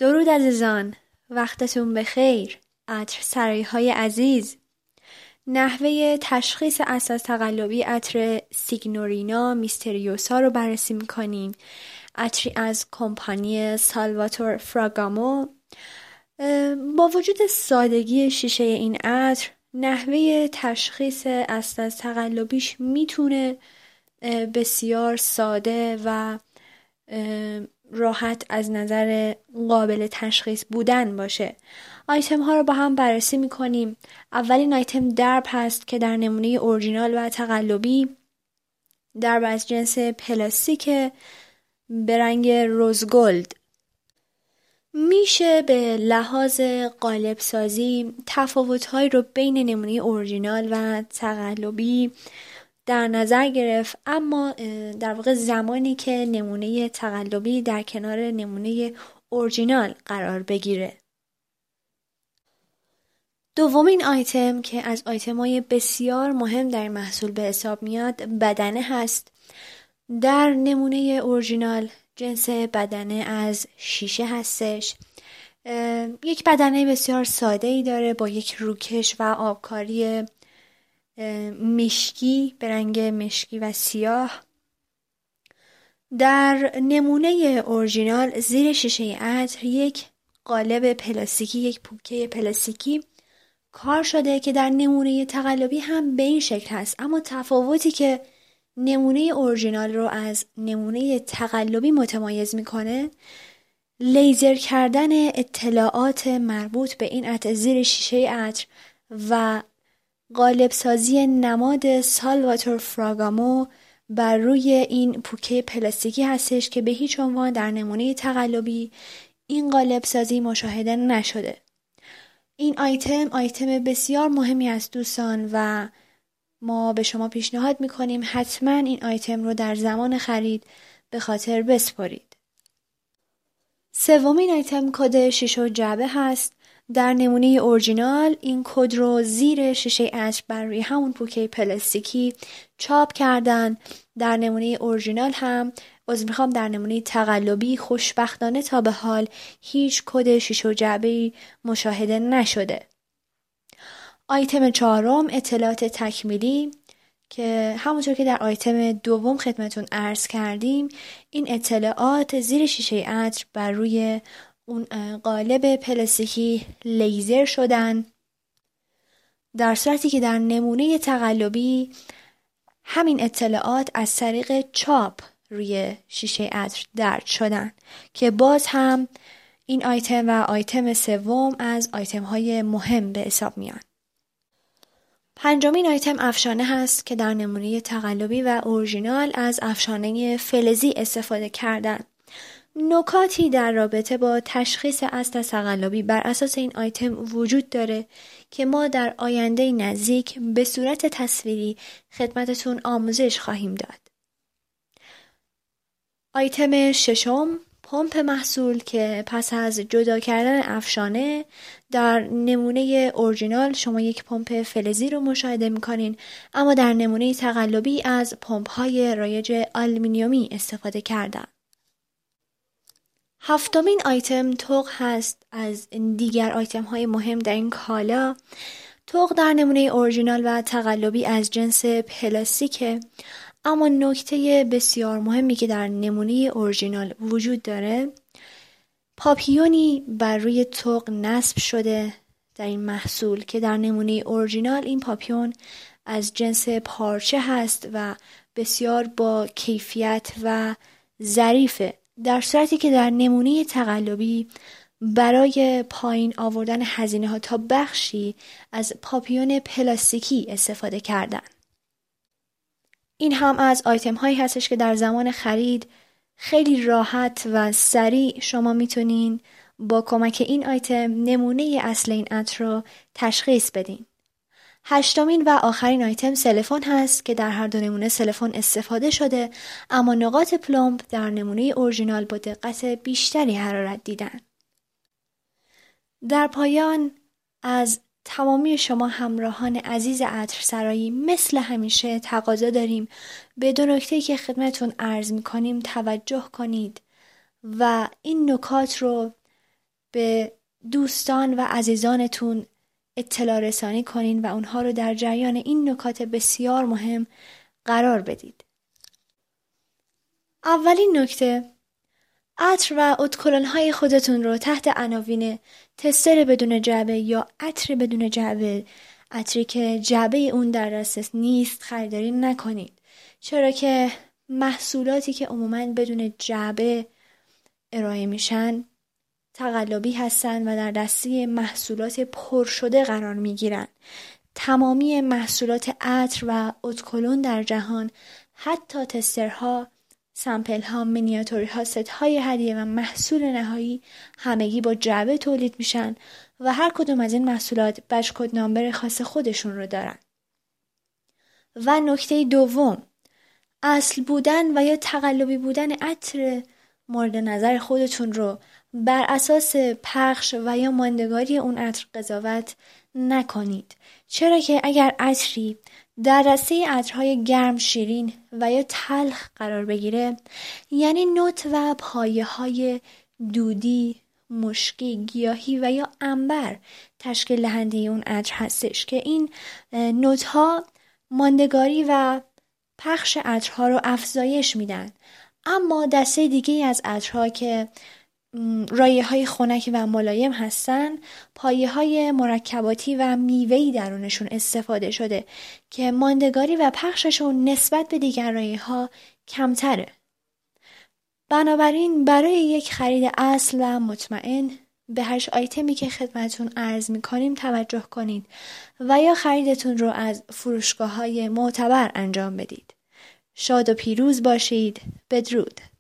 درود عزیزان، وقتتون بخیر. عطر سرای‌های عزیز، نحوه تشخیص اساس تقلبی عطر سیگنورینا میستریوسا رو بررسی میکنیم. عطری از کمپانی سالواتور فراگامو. با وجود سادگی شیشه این عطر، نحوه تشخیص اساس تقلبیش میتونه بسیار ساده و راحت از نظر قابل تشخیص بودن باشه. آیتم ها رو با هم بررسی میکنیم. اولین آیتم درب هست که در نمونه اورجینال و تقلبی درب از جنس پلاستیک به رنگ روزگلد. میشه به لحاظ قالب سازی تفاوت‌هایی رو بین نمونه اورجینال و تقلبی در نظر گرفت، اما در واقع زمانی که نمونه تقلبی در کنار نمونه اورجینال قرار بگیره. دومین آیتم که از آیتم‌های بسیار مهم در محصول به حساب میاد بدنه هست. در نمونه اورجینال جنس بدنه از شیشه هستش. یک بدنه بسیار ساده‌ای داره با یک روکش و آبکاری مشکی به رنگ مشکی و سیاه. در نمونه اورجینال زیر شیشه عطر یک قالب پلاستیکی، یک پوکه پلاستیکی کار شده که در نمونه تقلبی هم به این شکل هست، اما تفاوتی که نمونه اورجینال رو از نمونه تقلبی متمایز میکنه لیزر کردن اطلاعات مربوط به این عطر زیر شیشه عطر و قالب سازی نماد سالواتور فراگامو بر روی این پوکه پلاستیکی هستش که به هیچ عنوان در نمونه تقلبی این قالب سازی مشاهده نشده. این آیتم بسیار مهمی است دوستان و ما به شما پیشنهاد میکنیم حتما این آیتم رو در زمان خرید به خاطر بسپارید. سومین آیتم کد شیشه و جعبه هست. در نمونه اورجینال این کد رو زیر شیشه عطر بر روی همون پوکه پلاستیکی چاپ کردن. در نمونه اورجینال هم در نمونه تقلبی خوشبختانه تا به حال هیچ کد شیشه و جعبه‌ای مشاهده نشده. آیتم چهارم اطلاعات تکمیلی که همونطور که در آیتم دوم خدمتون عرض کردیم، این اطلاعات زیر شیشه عطر بر روی اون قالب پلاستیکی لیزر شدن، در صورتی که در نمونه تقلبی همین اطلاعات از طریق چاپ روی شیشه عطر درج شدن که باز هم این آیتم و آیتم سوم از آیتم های مهم به حساب میان. پنجمین آیتم افشانه هست که در نمونه تقلبی و اورجینال از افشانه فلزی استفاده کردن. نکاتی در رابطه با تشخیص اصل تقلبی بر اساس این آیتم وجود داره که ما در آینده نزدیک به صورت تصویری خدمتتون آموزش خواهیم داد. آیتم ششم پمپ محصول که پس از جدا کردن افشانه در نمونه اورجینال شما یک پمپ فلزی رو مشاهده میکنین، اما در نمونه تقلبی از پمپ های رایج آلومینیومی استفاده کردن. هفتمین آیتم توق هست از دیگر آیتم های مهم در این کالا. توق در نمونه اورجینال و تقلبی از جنس پلاستیکه، اما نکته بسیار مهمی که در نمونه اورجینال وجود داره، پاپیونی بر روی توق نصب شده در این محصول که در نمونه اورجینال این پاپیون از جنس پارچه هست و بسیار با کیفیت و ظریفه، در صورتی که در نمونه تقلبی برای پایین آوردن هزینه ها تا بخشی از پاپیون پلاستیکی استفاده کردن. این هم از آیتم هایی هستش که در زمان خرید خیلی راحت و سریع شما میتونین با کمک این آیتم نمونه اصل این عطر رو تشخیص بدین. هشتمین و آخرین آیتم سلفون هست که در هر دو نمونه سلفون استفاده شده، اما نقاط پلمب در نمونه اورجینال با دقت بیشتری حرارت دیدن. در پایان از تمامی شما همراهان عزیز عطرسرایی مثل همیشه تقاضا داریم به دو نکته‌ای که خدمتتون عرض می‌کنیم توجه کنید و این نکات رو به دوستان و عزیزانتون اطلاع رسانی کنین و اونها رو در جریان این نکات بسیار مهم قرار بدید. اولین نکته، عطر و ادکلون‌های خودتون رو تحت عناوین تستر بدون جعبه یا عطر بدون جعبه، عطری که جعبه اون در دسترس نیست، خریداری نکنید، چرا که محصولاتی که عموماً بدون جعبه ارائه میشن تقلبی هستن و در دسته محصولات پر شده قرار میگیرن. تمامی محصولات عطر و ادکلون در جهان، حتی تسترها، سامپل‌ها، مینیاتورها، ست‌های هدیه و محصول نهایی همگی با جعبه تولید میشن و هر کدوم از این محصولات بچ کد نامبر خاص خودشون رو دارن. و نکته دوم، اصل بودن و یا تقلبی بودن عطر مورد نظر خودتون رو بر اساس پخش و یا ماندگاری اون عطر قضاوت نکنید، چرا که اگر عطری در دسته عطرهای گرم، شیرین و یا تلخ قرار بگیره، یعنی نوت و پایه های دودی، مشکی، گیاهی و یا عنبر تشکیل دهنده اون عطر هستش که این نوت ها ماندگاری و پخش عطرها رو افزایش میدن. اما دسته دیگه از عطرها که رایحه‌های خنک و ملایم هستن، پایه‌های مرکباتی و میوه‌ای درونشون استفاده شده که ماندگاری و پخششون نسبت به دیگر رایحه‌ها کمتره. بنابراین برای یک خرید اصل و مطمئن به 8 آیتمی که خدمتتون عرض می‌کنیم توجه کنید و یا خریدتون رو از فروشگاه‌های معتبر انجام بدید. شاد و پیروز باشید. بدرود.